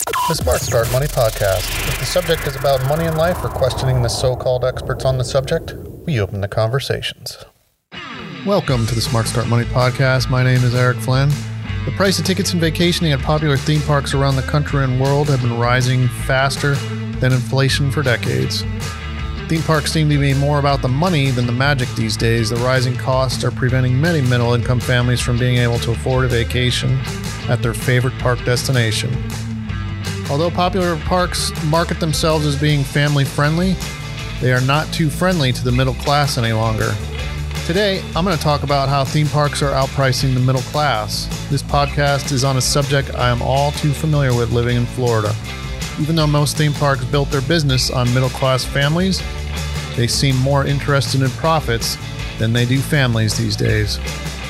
The Smart Start Money Podcast. If the subject is about money in life or questioning the so-called experts on the subject, we open the conversations. Welcome to the Smart Start Money Podcast. My name is Eric Flynn. The price of tickets and vacationing at popular theme parks around the country and world have been rising faster than inflation for decades. Theme parks seem to be more about the money than the magic these days. The rising costs are preventing many middle-income families from being able to afford a vacation at their favorite park destination. Although popular parks market themselves as being family-friendly, they are not too friendly to the middle class any longer. Today, I'm going to talk about how theme parks are outpricing the middle class. This podcast is on a subject I am all too familiar with living in Florida. Even though most theme parks built their business on middle-class families, they seem more interested in profits than they do families these days.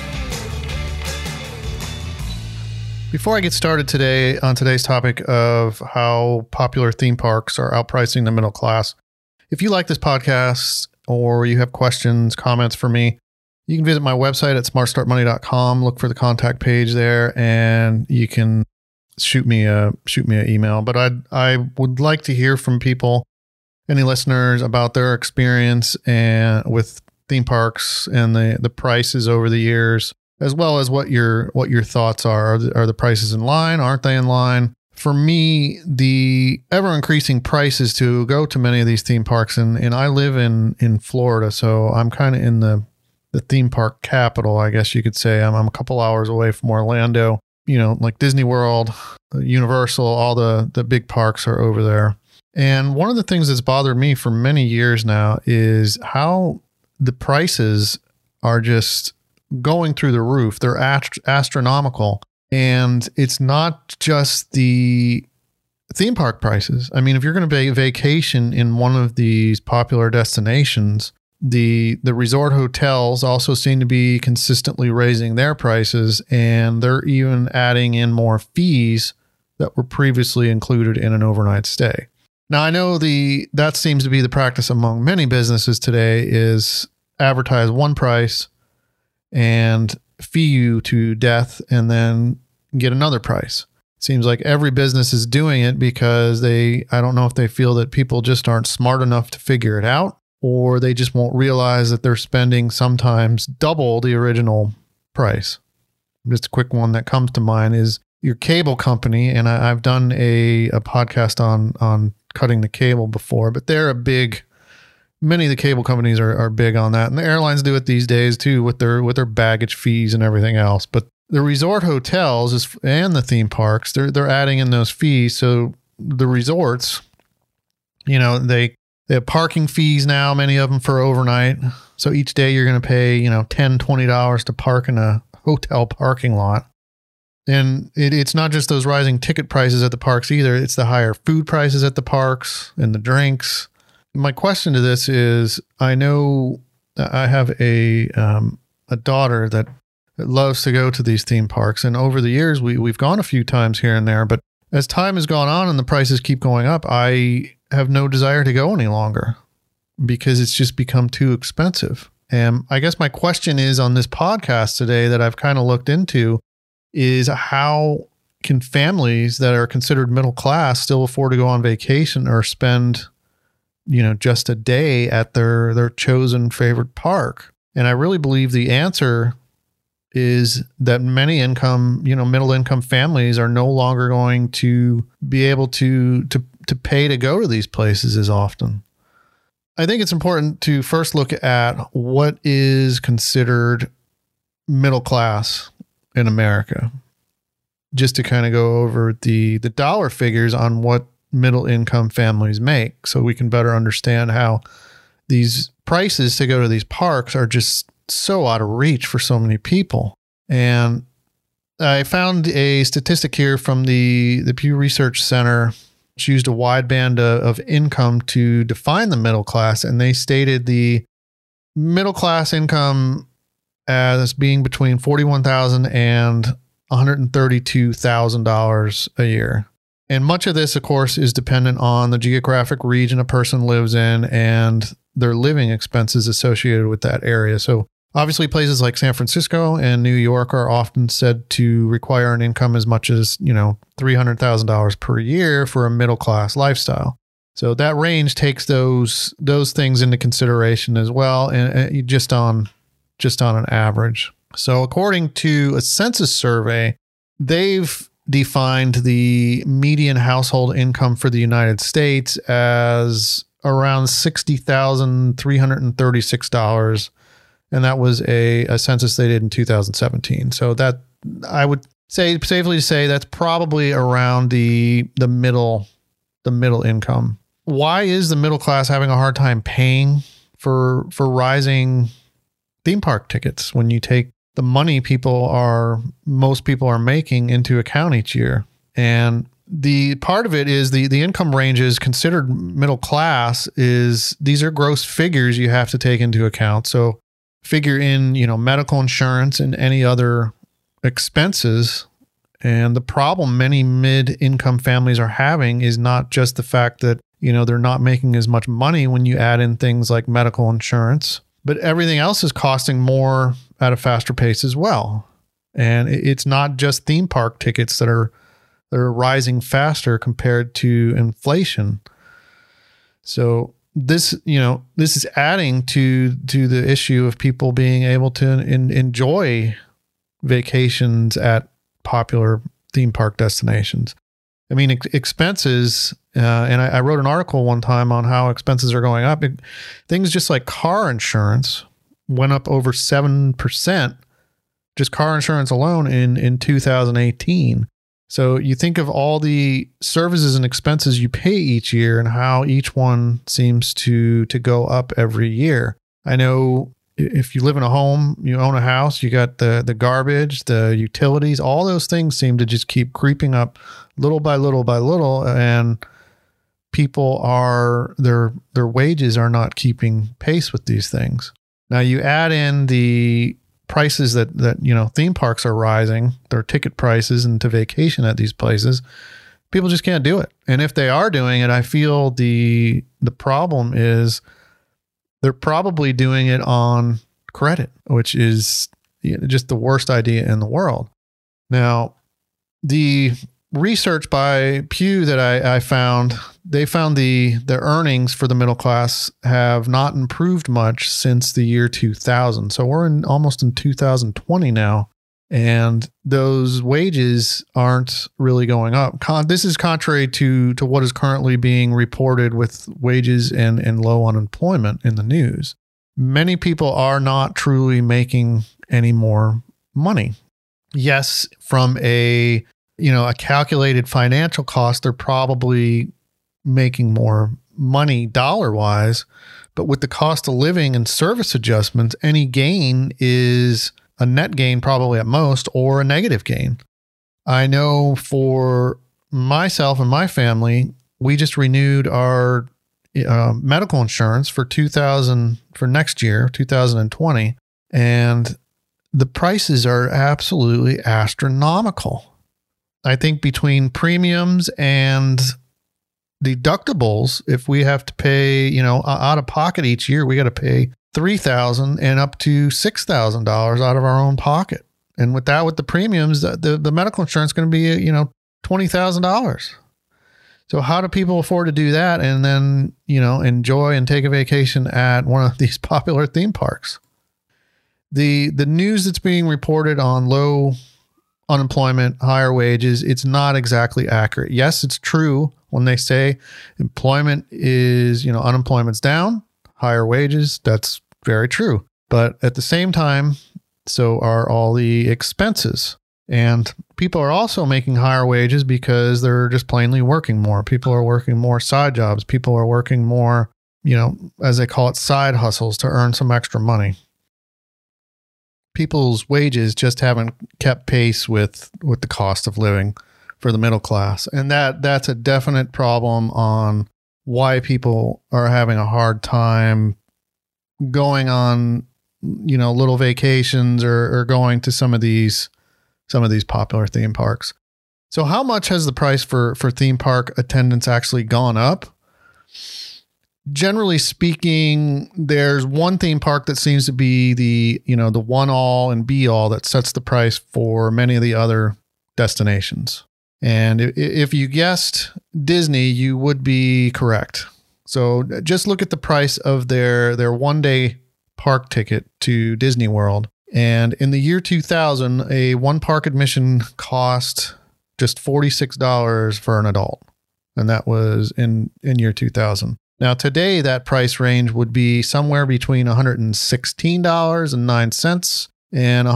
Before I get started today on today's topic of how popular theme parks are outpricing the middle class, if you like this podcast or you have questions, comments for me, you can visit my website at smartstartmoney.com, look for the contact page there, and you can shoot me an email. But I would like to hear from people, any listeners, about their experience and with theme parks and the prices over the years, as well as what your thoughts are. Are the prices in line? Aren't they in line? For me, the ever-increasing prices to go to many of these theme parks, and I live in Florida, so I'm kind of in the theme park capital, I guess you could say. I'm a couple hours away from Orlando. You know, like Disney World, Universal, all the big parks are over there. And one of the things that's bothered me for many years now is how the prices are just going through the roof. They're astronomical. And it's not just the theme park prices. I mean, if you're going to vacation in one of these popular destinations, the resort hotels also seem to be consistently raising their prices, and they're even adding in more fees that were previously included in an overnight stay. Now, I know that seems to be the practice among many businesses today, is advertise one price and fee you to death and then get another price. It seems like every business is doing it because I don't know if they feel that people just aren't smart enough to figure it out, or they just won't realize that they're spending sometimes double the original price. Just a quick one that comes to mind is your cable company. And I've done a podcast on cutting the cable before, but many of the cable companies are big on that. And the airlines do it these days too with their baggage fees and everything else. But the resort hotels and the theme parks, they're adding in those fees. So the resorts, you know, they have parking fees now, many of them for overnight. So each day you're going to pay, $10, $20 to park in a hotel parking lot. And it's not just those rising ticket prices at the parks either. It's the higher food prices at the parks and the drinks. My question to this is, I know I have a daughter that loves to go to these theme parks. And over the years, we've gone a few times here and there. But as time has gone on and the prices keep going up, I have no desire to go any longer because it's just become too expensive. And I guess my question is on this podcast today that I've kind of looked into is, how can families that are considered middle class still afford to go on vacation or spend, just a day at their chosen favorite park? And I really believe the answer is that many middle income families are no longer going to be able to pay to go to these places as often. I think it's important to first look at what is considered middle class in America, just to kind of go over the dollar figures on what middle income families make, so we can better understand how these prices to go to these parks are just so out of reach for so many people. And I found a statistic here from the Pew Research Center, which used a wide band of income to define the middle class. And they stated the middle class income as being between $41,000 and $132,000 a year. And much of this, of course, is dependent on the geographic region a person lives in and their living expenses associated with that area. So Obviously, places like San Francisco and New York are often said to require an income as much as, $300,000 per year for a middle class lifestyle. So that range takes those things into consideration as well, and just on an average. So according to a census survey, they've defined the median household income for the United States as around $60,336. And that was a census they did in 2017. So that I would say safely say that's probably around the middle income. Why is the middle class having a hard time paying for rising theme park tickets when you take the money most people are making into account each year? And the part of it is the income ranges considered middle class these are gross figures you have to take into account. So figure in, medical insurance and any other expenses. And the problem many mid-income families are having is not just the fact that, they're not making as much money when you add in things like medical insurance, but everything else is costing more at a faster pace as well. And it's not just theme park tickets that are rising faster compared to inflation. So this is adding to the issue of people being able to enjoy vacations at popular theme park destinations. I mean, expenses, and I wrote an article one time on how expenses are going up. Things just like car insurance went up over 7%, just car insurance alone in 2018. So you think of all the services and expenses you pay each year and how each one seems to go up every year. I know if you live in a home, you own a house, you got the garbage, the utilities, all those things seem to just keep creeping up little by little by little. And people their wages are not keeping pace with these things. Now you add in the prices that theme parks are rising, their ticket prices and to vacation at these places, people just can't do it. And if they are doing it, I feel the problem is they're probably doing it on credit, which is just the worst idea in the world. Now, the research by Pew that I found, they found the earnings for the middle class have not improved much since the year 2000. So we're almost in 2020 now, and those wages aren't really going up. This is contrary to what is currently being reported with wages and low unemployment in the news. Many people are not truly making any more money. Yes, from a calculated financial cost, they're probably making more money dollar-wise, but with the cost of living and service adjustments, any gain is a net gain probably at most, or a negative gain. I know for myself and my family, we just renewed our medical insurance for next year, 2020, and the prices are absolutely astronomical. I think between premiums and deductibles, if we have to pay, out of pocket each year, we got to pay $3,000 and up to $6,000 out of our own pocket. And with the premiums, the medical insurance is going to be, $20,000. So how do people afford to do that and then, enjoy and take a vacation at one of these popular theme parks? The news that's being reported on low unemployment, higher wages, it's not exactly accurate. Yes, it's true when they say employment is, unemployment's down, higher wages. That's very true. But at the same time, so are all the expenses. And people are also making higher wages because they're just plainly working more. People are working more side jobs. People are working more, as they call it, side hustles to earn some extra money. People's wages just haven't kept pace with the cost of living for the middle class. And that's a definite problem on why people are having a hard time going on, little vacations or going to some of these popular theme parks. So how much has the price for theme park attendance actually gone up? generally speaking, there's one theme park that seems to be the one all and be all that sets the price for many of the other destinations. And if you guessed Disney, you would be correct. So just look at the price of their 1-day park ticket to Disney World. And in the year 2000, a one park admission cost just $46 for an adult. And that was in year 2000. Now, today, that price range would be somewhere between $116.09 and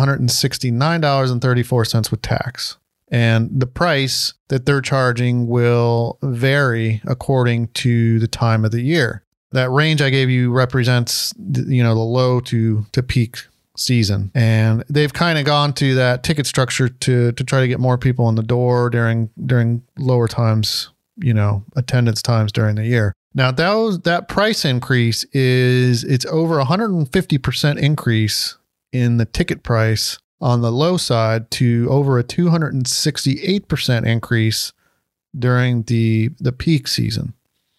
$169.34 with tax. And the price that they're charging will vary according to the time of the year. That range I gave you represents, the low to peak season. And they've kind of gone to that ticket structure to try to get more people in the door during lower times, attendance times during the year. Now, that price increase it's over 150% increase in the ticket price on the low side to over a 268% increase during the peak season.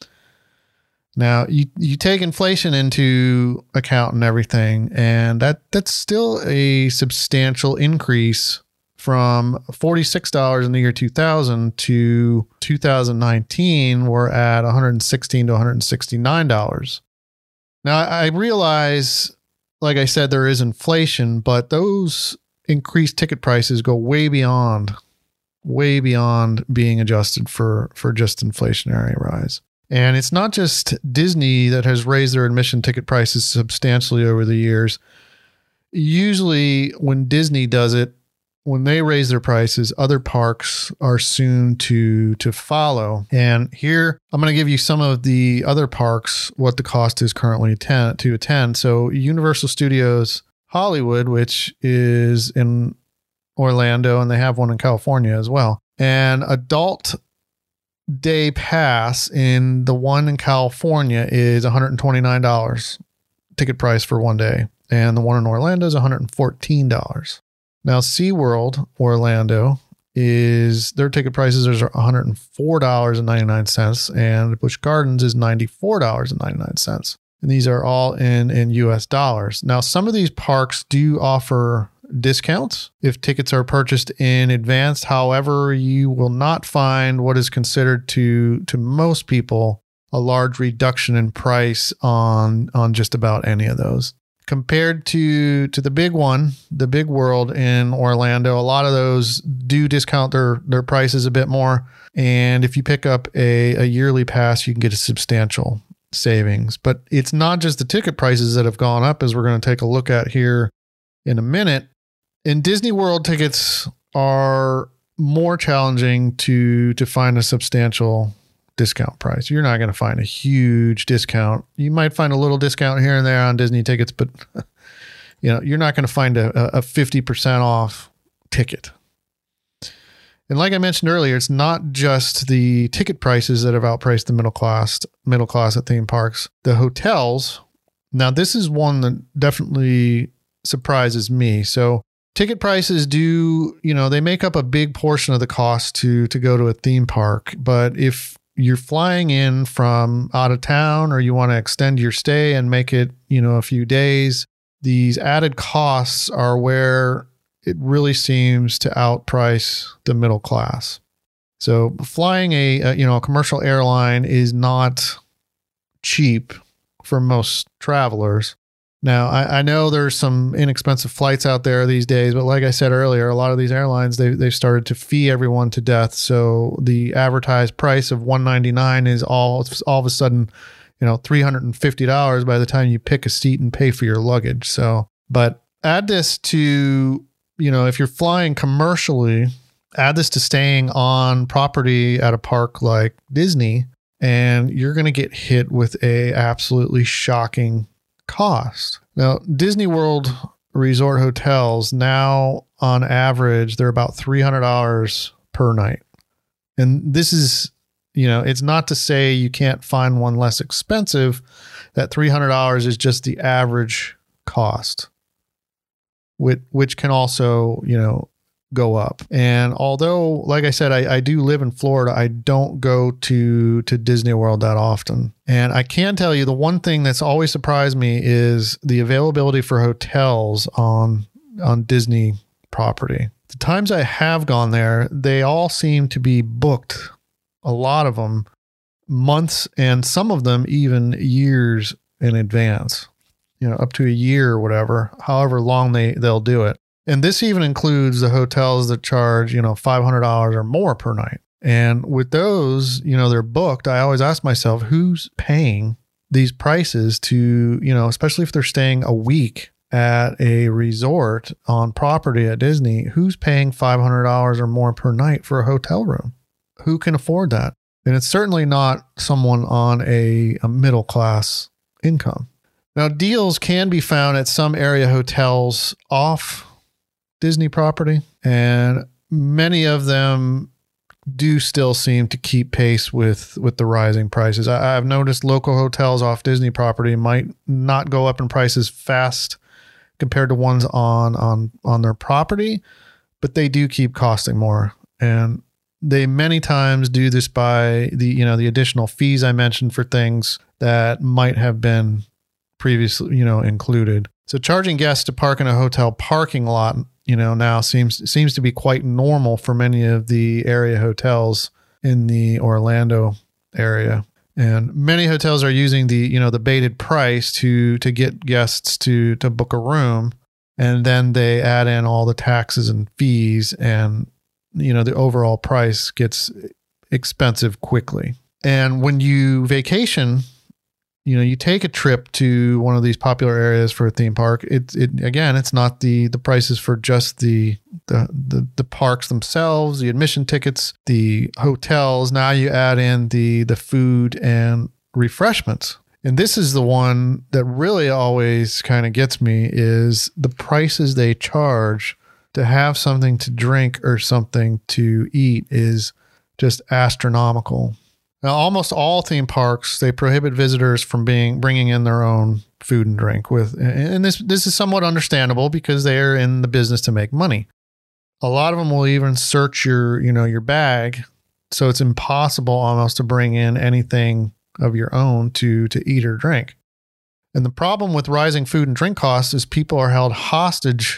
Now, you take inflation into account and everything, and that's still a substantial increase from $46 in the year 2000 to 2019. We're at $116 to $169. Now, I realize, like I said, there is inflation, but those increased ticket prices go way beyond being adjusted for just inflationary rise. And it's not just Disney that has raised their admission ticket prices substantially over the years. Usually when Disney does it, when they raise their prices, other parks are soon to follow. And here, I'm going to give you some of the other parks, what the cost is currently to attend. So Universal Studios Hollywood, which is in Orlando, and they have one in California as well. And adult day pass in the one in California is $129 ticket price for 1 day. And the one in Orlando is $114. Now, SeaWorld Orlando their ticket prices are $104.99, and Busch Gardens is $94.99. And these are all in US dollars. Now, some of these parks do offer discounts if tickets are purchased in advance. However, you will not find what is considered to most people a large reduction in price on just about any of those. Compared to the big one, the Big World in Orlando, a lot of those do discount their prices a bit more. And if you pick up a yearly pass, you can get a substantial savings. But it's not just the ticket prices that have gone up, as we're going to take a look at here in a minute. And Disney World tickets are more challenging to find a substantial discount price. You're not going to find a huge discount. You might find a little discount here and there on Disney tickets, but you're not going to find a 50% off ticket. And like I mentioned earlier, it's not just the ticket prices that have outpriced the middle class at theme parks. The hotels. Now, this is one that definitely surprises me. So ticket prices they make up a big portion of the cost to go to a theme park. But if you're flying in from out of town, or you want to extend your stay and make it, a few days, these added costs are where it really seems to outprice the middle class. So flying a commercial airline is not cheap for most travelers. Now, I know there's some inexpensive flights out there these days, but like I said earlier, a lot of these airlines, they've started to fee everyone to death. So the advertised price of $199 is all of a sudden, $350 by the time you pick a seat and pay for your luggage. So, but add this to, if you're flying commercially, add this to staying on property at a park like Disney, and you're going to get hit with a absolutely shocking cost. Now, Disney World resort hotels now, on average, they're about $300 per night. And this is, it's not to say you can't find one less expensive. That $300 is just the average cost, which can also, go up. And although, like I said, I do live in Florida, I don't go to Disney World that often. And I can tell you the one thing that's always surprised me is the availability for hotels on Disney property. The times I have gone there, they all seem to be booked, a lot of them, months and some of them even years in advance, up to a year or whatever, however long they'll do it. And this even includes the hotels that charge, $500 or more per night. And with those, they're booked. I always ask myself, who's paying these prices to, especially if they're staying a week at a resort on property at Disney, who's paying $500 or more per night for a hotel room? Who can afford that? And it's certainly not someone on a middle class income. Now, deals can be found at some area hotels off Disney property, and many of them do still seem to keep pace with the rising prices. I've noticed local hotels off Disney property might not go up in prices fast compared to ones on their property, but they do keep costing more. And they many times do this by the additional fees I mentioned for things that might have been previously, included. So charging guests to park in a hotel parking lot, now seems to be quite normal for many of the area hotels in the Orlando area. And many hotels are using the bated price to get guests to book a room. And then they add in all the taxes and fees, and, the overall price gets expensive quickly. And when you vacation, you take a trip to one of these popular areas for a theme park. It's not the prices for just the parks themselves, the admission tickets, the hotels. Now you add in the food and refreshments. And this is the one that really always kind of gets me, is the prices they charge to have something to drink or something to eat is just astronomical. Now, almost all theme parks, they prohibit visitors from bringing in their own food and drink and this is somewhat understandable because they are in the business to make money. A lot of them will even search your bag, so it's impossible almost to bring in anything of your own to eat or drink. And the problem with rising food and drink costs is people are held hostage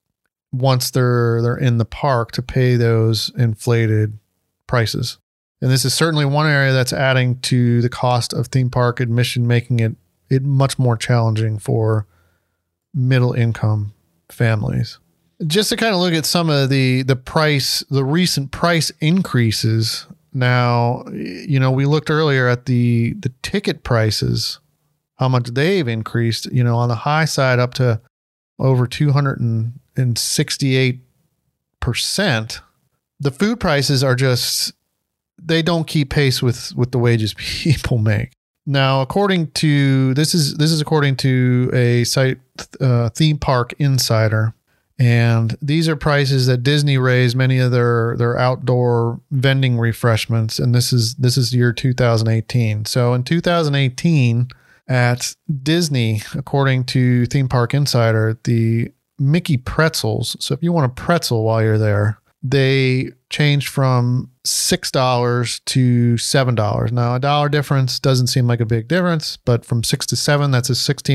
once they're in the park to pay those inflated prices. And this is certainly one area that's adding to the cost of theme park admission, making it much more challenging for middle income families. Just to kind of look at some of the recent price increases. Now, we looked earlier at the ticket prices, how much they've increased, on the high side up to over 268%. The food prices are they don't keep pace with the wages people make. Now, according to this is according to a site, Theme Park Insider, and these are prices that Disney raised many of their outdoor vending refreshments, and this is year 2018. So in 2018 at Disney, according to Theme Park Insider, the Mickey pretzels. So if you want a pretzel while you're there, they changed from $6 to $7. Now, a dollar difference doesn't seem like a big difference, but from 6 to 7, that's a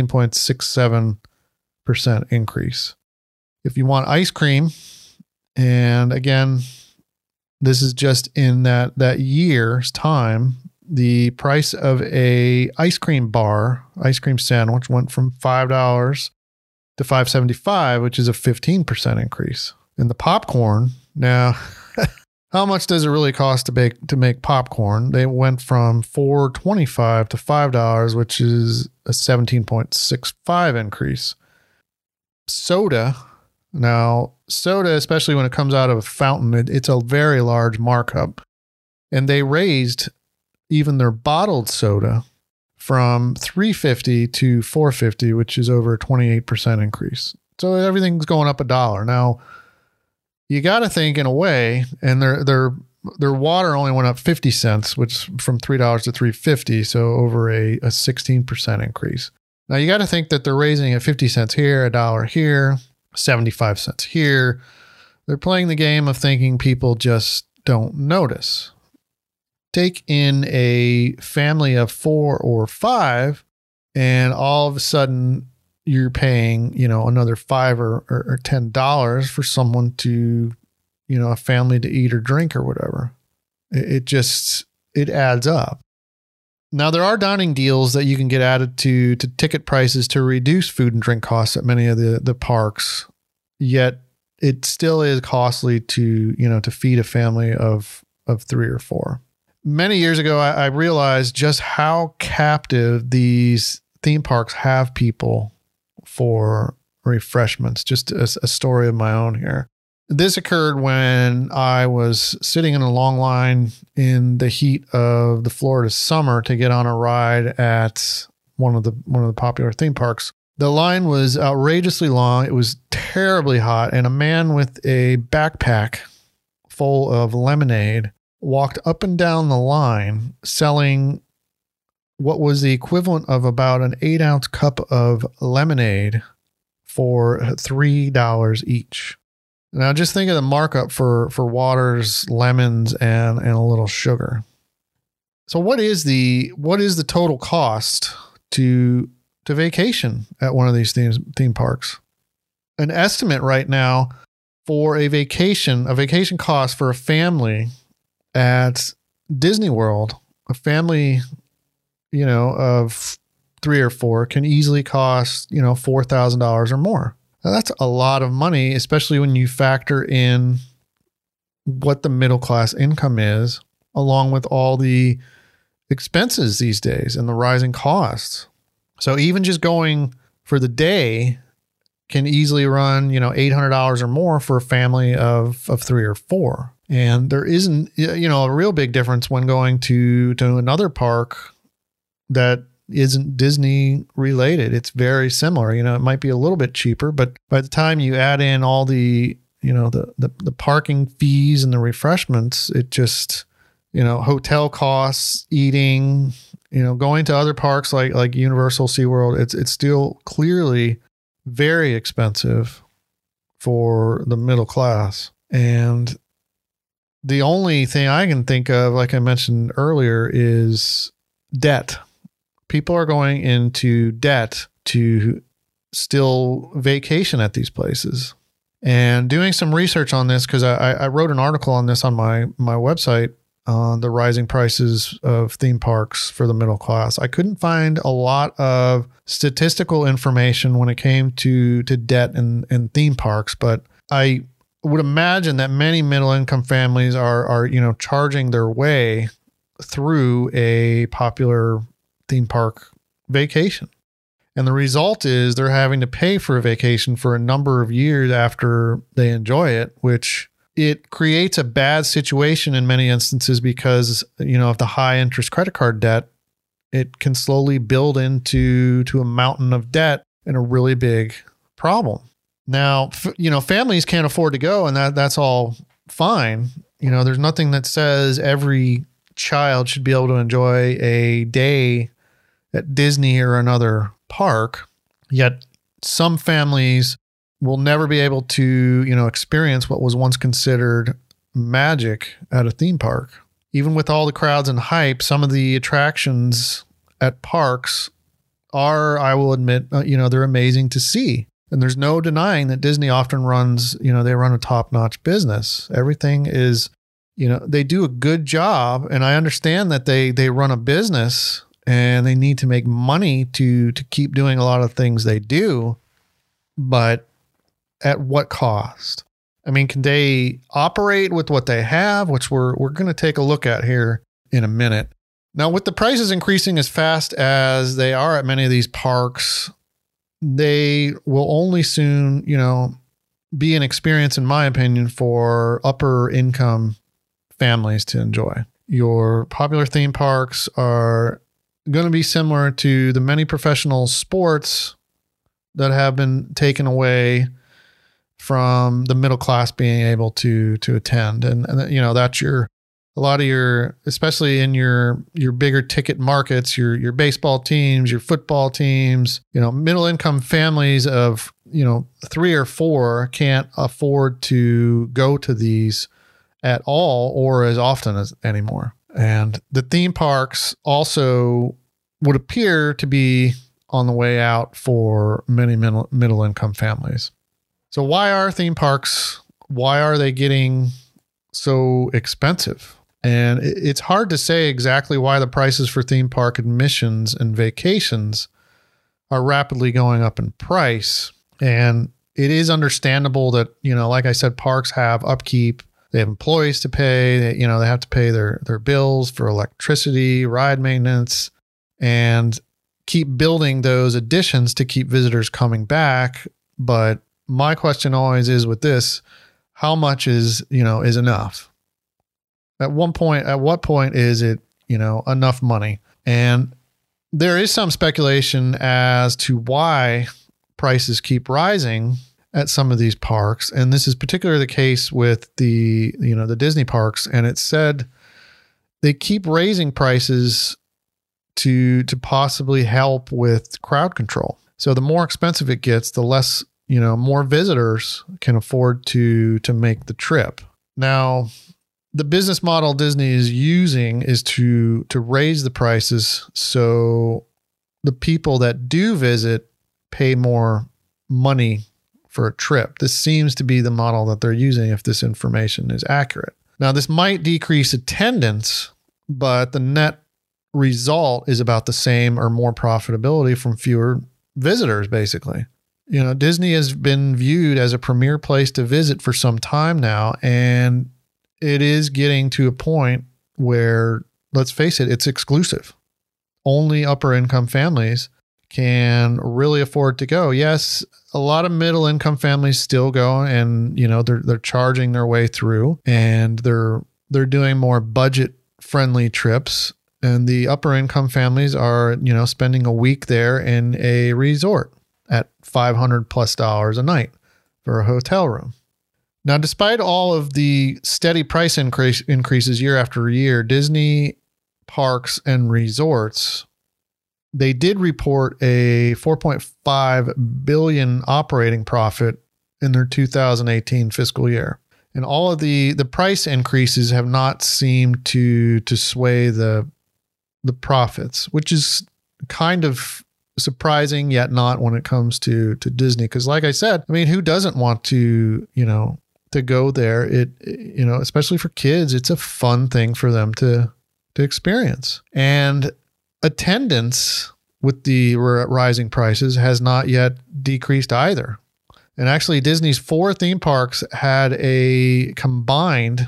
16.67% increase. If you want ice cream, and again, this is just in that year's time, the price of a ice cream sandwich went from $5 to $5.75, which is a 15% increase. And the popcorn, now, how much does it really cost to make popcorn? They went from $4.25 to $5, which is a 17.65 increase. Soda, especially when it comes out of a fountain, it's a very large markup. And they raised even their bottled soda from $3.50 to $4.50, which is over a 28% increase. So everything's going up $1. Now, you got to think in a way, and their water only went up 50 cents, which from $3 to $3.50, so over a 16% increase. Now you got to think that they're raising at 50 cents here, $1 here, 75 cents here. They're playing the game of thinking people just don't notice. Take in a family of 4 or 5, and all of a sudden you're paying, another $5 or $10 for someone to, a family to eat or drink or whatever. It adds up. Now, there are dining deals that you can get added to ticket prices to reduce food and drink costs at many of the parks, yet it still is costly to feed a family of 3 or 4. Many years ago, I realized just how captive these theme parks have people for refreshments. Just a story of my own here. This occurred when I was sitting in a long line in the heat of the Florida summer to get on a ride at one of the popular theme parks. The line was outrageously long. It was terribly hot, and a man with a backpack full of lemonade walked up and down the line selling what was the equivalent of about an 8-ounce cup of lemonade for $3 each. Now just think of the markup for waters, lemons, and a little sugar. So what is the total cost to vacation at one of these theme parks? An estimate right now for a vacation cost for a family at Disney World, a family, of 3 or 4 can easily cost, $4,000 or more. Now that's a lot of money, especially when you factor in what the middle class income is, along with all the expenses these days and the rising costs. So even just going for the day can easily run, $800 or more for a family of 3 or 4. And there isn't, a real big difference when going to another park that isn't Disney related. It's very similar. It might be a little bit cheaper, but by the time you add in all the, the parking fees and the refreshments, it just, hotel costs, eating, going to other parks like Universal, SeaWorld, it's still clearly very expensive for the middle class. And the only thing I can think of, like I mentioned earlier, is debt. People are going into debt to still vacation at these places. And doing some research on this, because I wrote an article on this on my website on the rising prices of theme parks for the middle class. I couldn't find a lot of statistical information when it came to debt in theme parks, but I would imagine that many middle-income families are charging their way through a popular theme park vacation. And the result is they're having to pay for a vacation for a number of years after they enjoy it, which it creates a bad situation in many instances because, of the high interest credit card debt, it can slowly build into a mountain of debt and a really big problem. Now, families can't afford to go, and that's all fine. There's nothing that says every child should be able to enjoy a day at Disney or another park. Yet some families will never be able to, experience what was once considered magic at a theme park. Even with all the crowds and hype, some of the attractions at parks are, I will admit, they're amazing to see. And there's no denying that Disney often runs, they run a top-notch business. Everything is, they do a good job. And I understand that they run a business and they need to make money to keep doing a lot of things they do. But at what cost? I mean, can they operate with what they have, which we're going to take a look at here in a minute. Now, with the prices increasing as fast as they are at many of these parks, they will only soon, be an experience, in my opinion, for upper income families to enjoy. Your popular theme parks are going to be similar to the many professional sports that have been taken away from the middle class being able to attend. And that's a lot of your, especially in your bigger ticket markets, your baseball teams, your football teams, middle income families of 3 or 4 can't afford to go to these at all or as often as anymore. And the theme parks also would appear to be on the way out for many middle income families. So why are theme parks, why are they getting so expensive? And it's hard to say exactly why the prices for theme park admissions and vacations are rapidly going up in price. And it is understandable that, like I said, parks have upkeep. They have employees to pay. They have to pay their bills for electricity, ride maintenance, and keep building those additions to keep visitors coming back. But my question always is with this, how much is enough? At what point is it, enough money? And there is some speculation as to why prices keep rising at some of these parks. And this is particularly the case with the Disney parks. And it's said they keep raising prices to possibly help with crowd control. So the more expensive it gets, the less, more visitors can afford to make the trip. Now, the business model Disney is using is to raise the prices so the people that do visit pay more money for a trip. This seems to be the model that they're using if this information is accurate. Now, this might decrease attendance, but the net result is about the same or more profitability from fewer visitors, basically. Disney has been viewed as a premier place to visit for some time now, and it is getting to a point where, let's face it, it's exclusive. Only upper income families can really afford to go. Yes, a lot of middle income families still go, and they're charging their way through, and they're doing more budget friendly trips. And the upper income families are, spending a week there in a resort at $500+ a night for a hotel room. Now, despite all of the steady price increases year after year, Disney parks and resorts, they did report a $4.5 billion operating profit in their 2018 fiscal year. And all of the price increases have not seemed to sway the profits, which is kind of surprising, yet not when it comes to Disney. Because like I said, who doesn't want to, to go there? It, especially for kids, it's a fun thing for them to experience. And attendance with the rising prices has not yet decreased either. And actually, Disney's 4 theme parks had a combined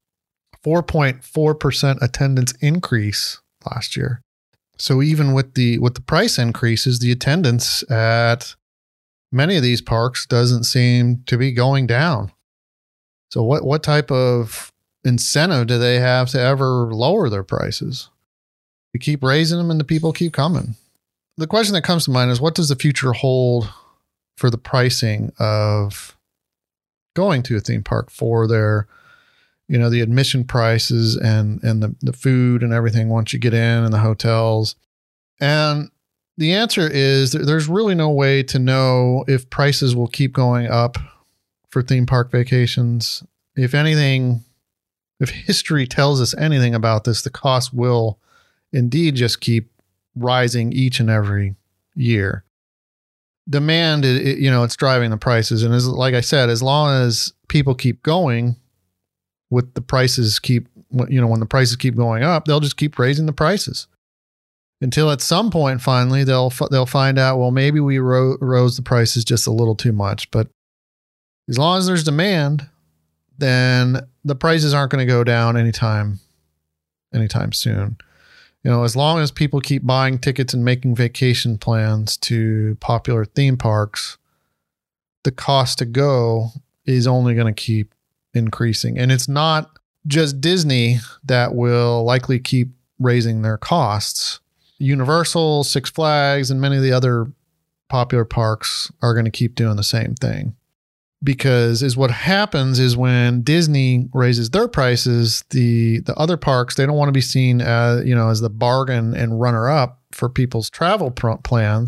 4.4% attendance increase last year. So even with the price increases, the attendance at many of these parks doesn't seem to be going down. So what type of incentive do they have to ever lower their prices? We keep raising them and the people keep coming. The question that comes to mind is, what does the future hold for the pricing of going to a theme park for their, the admission prices and the food and everything once you get in and the hotels? And the answer is there's really no way to know if prices will keep going up for theme park vacations. If anything, if history tells us anything about this, the cost will indeed just keep rising each and every year. Demand, it's driving the prices. And like I said, as long as people keep going, with the prices when the prices keep going up, they'll just keep raising the prices until at some point, finally, they'll find out, well, maybe we rose the prices just a little too much. But as long as there's demand, then the prices aren't going to go down anytime soon. As long as people keep buying tickets and making vacation plans to popular theme parks, the cost to go is only going to keep increasing. And it's not just Disney that will likely keep raising their costs. Universal, Six Flags, and many of the other popular parks are going to keep doing the same thing. Because what happens is when Disney raises their prices, the other parks, they don't want to be seen as the bargain and runner up for people's travel plans.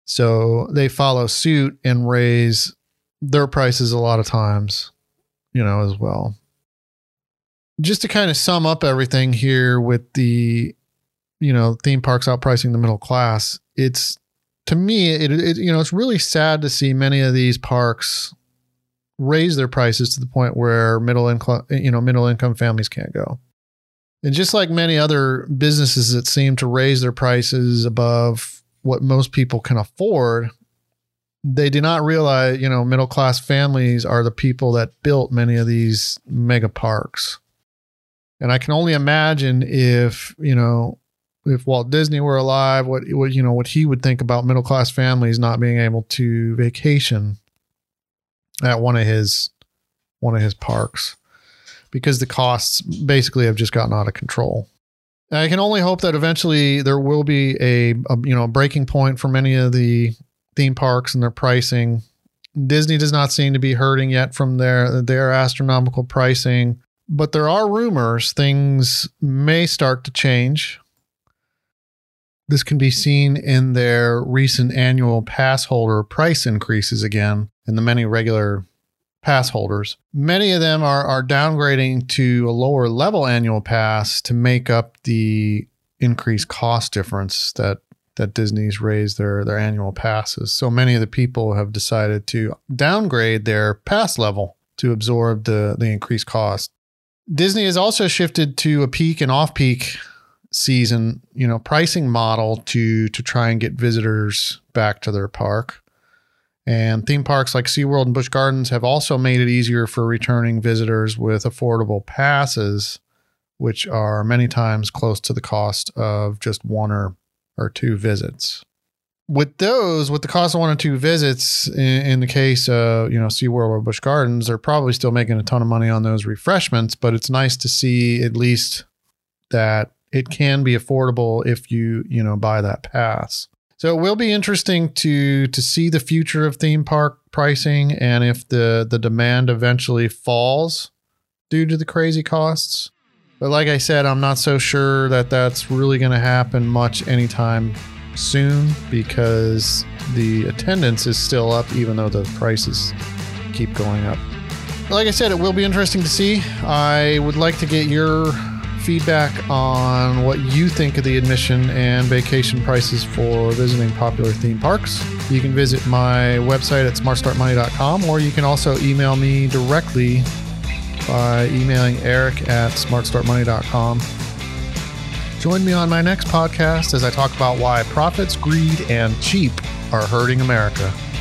So they follow suit and raise their prices a lot of times, as well. Just to kind of sum up everything here with the, theme parks outpricing the middle class, to me, it's really sad to see many of these parks raise their prices to the point where middle income families can't go. And just like many other businesses that seem to raise their prices above what most people can afford, they do not realize, middle class families are the people that built many of these mega parks. And I can only imagine if Walt Disney were alive, what he would think about middle class families not being able to vacation at one of his parks, because the costs basically have just gotten out of control. And I can only hope that eventually there will be a breaking point for many of the theme parks and their pricing. Disney does not seem to be hurting yet from their astronomical pricing, but there are rumors things may start to change. This can be seen in their recent annual pass holder price increases again, and the many regular pass holders. Many of them are downgrading to a lower level annual pass to make up the increased cost difference that Disney's raised their annual passes. So many of the people have decided to downgrade their pass level to absorb the increased cost. Disney has also shifted to a peak and off-peak season, pricing model to try and get visitors back to their park. And theme parks like SeaWorld and Busch Gardens have also made it easier for returning visitors with affordable passes, which are many times close to the cost of just one or two visits. With the cost of one or two visits, in the case of, SeaWorld or Busch Gardens, they're probably still making a ton of money on those refreshments, but it's nice to see at least that it can be affordable if you buy that pass. So it will be interesting to see the future of theme park pricing, and if the demand eventually falls due to the crazy costs. But like I said, I'm not so sure that that's really going to happen much anytime soon, because the attendance is still up even though the prices keep going up. Like I said, it will be interesting to see. I would like to get your feedback on what you think of the admission and vacation prices for visiting popular theme parks. You can visit my website at smartstartmoney.com, or you can also email me directly by emailing eric@smartstartmoney.com. Join me on my next podcast as I talk about why profits, greed, and cheap are hurting America.